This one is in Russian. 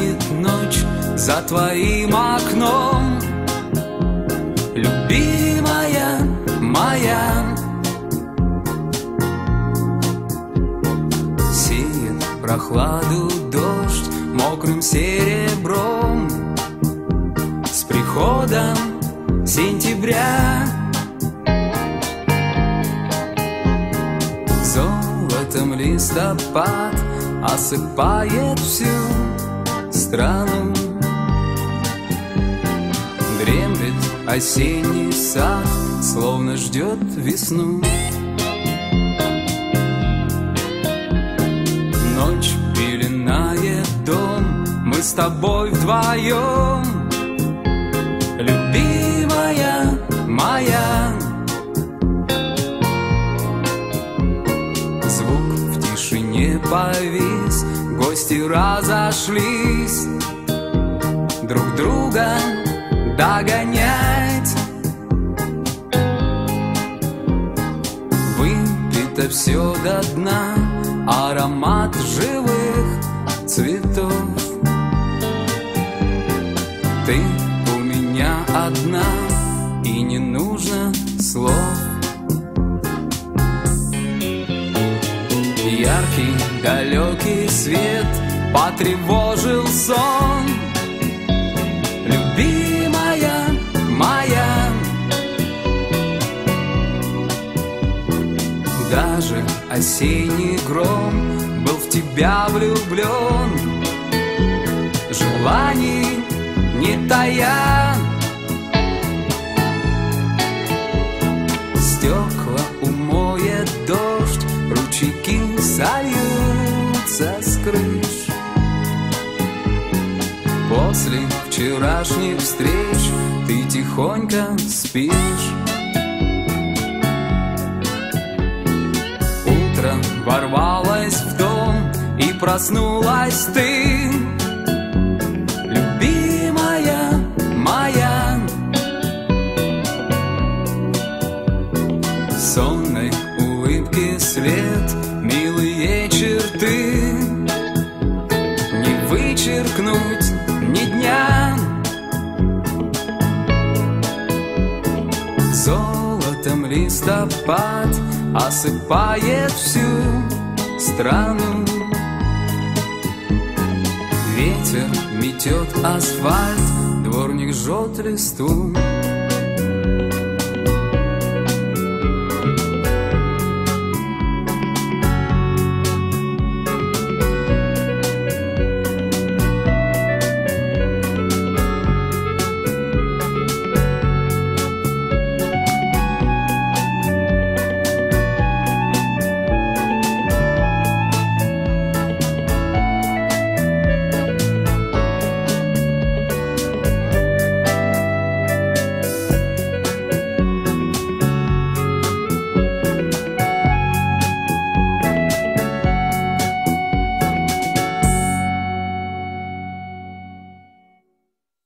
Тает ночь за твоим окном, любимая моя. Сеет прохладу дождь мокрым серебром с приходом сентября. Золотом листопад осыпает всю страну. Дремлет осенний сад, словно ждет весну. Ночь пеленает дом, мы с тобой вдвоем, любимая моя. Звук в тишине повис, гости разошлись, друг друга догонять. Выпито все до дна, аромат живых цветов. Ты у меня одна, и не нужно слов. Яркий далекий свет потревожил сон, любимая моя. Даже осенний гром был в тебя влюблен, желаний не тая. Стекла умоет дождь, ручейки сольются с крыш. После вчерашних встреч ты тихонько спишь. Утро ворвалось в дом, и проснулась ты, любимая моя. В сонной улыбке след, милые черты, не вычеркнуть ни дня. Золотом листопад осыпает всю страну. Ветер метет асфальт, дворник жжет листву.